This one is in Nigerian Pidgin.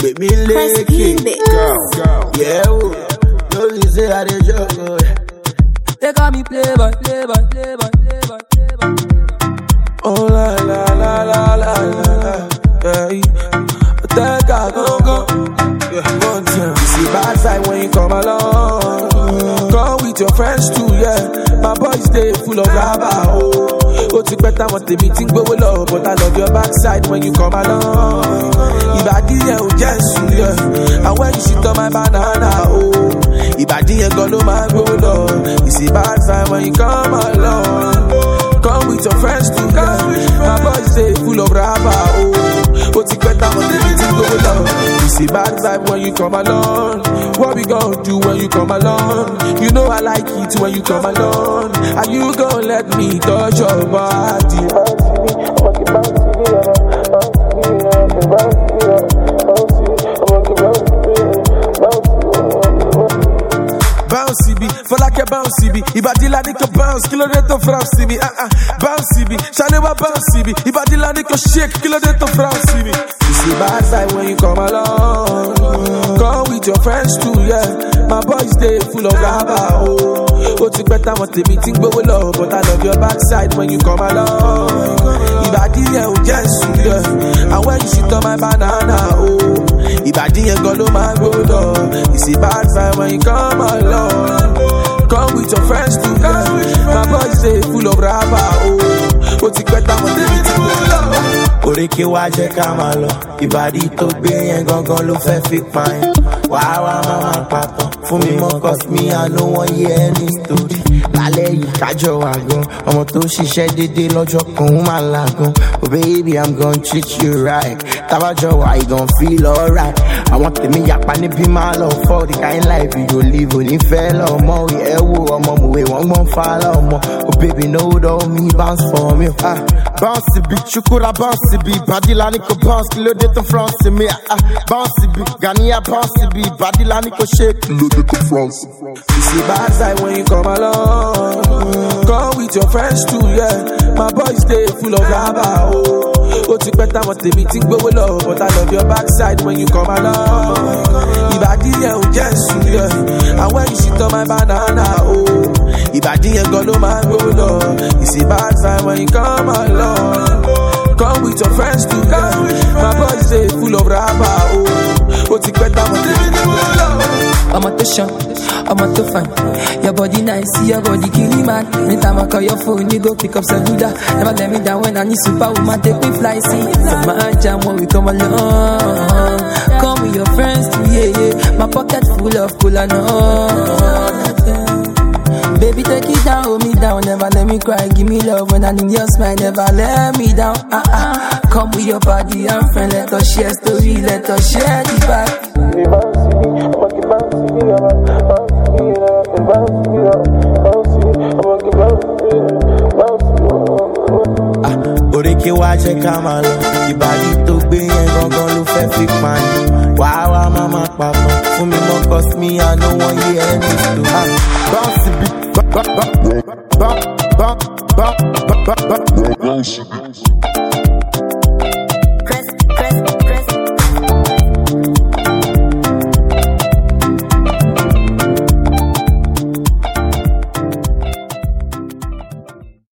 Make me lick it, girl. Yeah, no you say I dey joke. They call me playboy. Oh la la la la la la, yeah. Take a go. You see bad side when you come along. Come with your friends too, yeah. My boys stay full of rubber, oh, it's better what they meeting go low, but I love your backside when you come along. Ibadi just yeah. And when you sit on my banana, oh, Ibadi gonna my go low. You see bad side when you come along. Come with your friends too, yeah. My boys stay full of rubber, oh, it's better what they meeting go low. You see bad side when you come along. What we gon' do when you come along? You know I like it when you come along. And you gon' let me touch your body. Bouncy B, for like a bouncy B. Ibadi la niko bounce, kilo de to France B. Bouncy B, Shalewa bouncy B. Ibadi la niko shake, kilo de to France B. You see bad side when you come along. Come with your friends too, yeah. My boys stay full of rubber, oh. It's better what the meeting go low, but I love your backside when you come along. Ibadi just yeah. And when you sit on my banana, oh, Ibadi gonna my go low. You see bad side when you come along. Come with your friends too, yeah. My boys stay full of rubber, oh. It's better what the meeting go low. Oreke wa jẹ́ ká máa lọ, Ìbàdí tó gbé yẹn gangan ló fẹ́ fi pààyàn. Wàá wá máa papọ̀ fún mi mọ́ cause me I no wan hear any story. Lálẹ́ yìí kájọ wà gan, ọmọ tó ṣiṣẹ́ dédé lọ́jọ́ kan ó máa làgàn. Oh baby I'm gon' treat you right, tábàjọ wà you gon' feel alright. Àwọn tèmi yapa níbí máa lọ for the kind life you go live onífẹ́ lọ́mọ. Ẹ wo ọmọ mòwe wọ́n gbọ́n fa lọ́mọ. Oh baby no dull me bounce for me. Bounce bí chukura bounce bí Badila niko bounce kilo de to France me. Bounce bí Ghania bounce bí Badila niko shake kilo de to France. You see bad side when you come along. Come with your friends too, yeah. My boys stay full of rubber, oh. It's better what the meeting go low, but I love your backside when you come along. Ibadi just yeah. And when you sit on my banana, oh, Ibadi gonna my go low. You see bad side when you come along. Come with your friends too, yeah. My boys stay full of rubber, oh. It's better what the meeting go low. I'm at the shop, I'm at the fan. Your body nice, your body killing man. Anytime I call your phone, you go pick up cellular. Never let me down when I need superwoman, take me fly. See, from my jam when we come along. Come with your friends too, yeah. My pocket full of cola, no. Baby, take it down, hold me down. Never let me cry, give me love when I need your smile. Never let me down. Come with your body and friend, let us share story, let us share the vibe. Oreke wa jẹ́ ká máa lọ, Ìbàdí tó gbé yẹn gangan ló fẹ́ fi pààyàn. Wàá wá máa papọ̀ fún mi mọ́ cause me I no wan hear any story. Bounce bí bounce.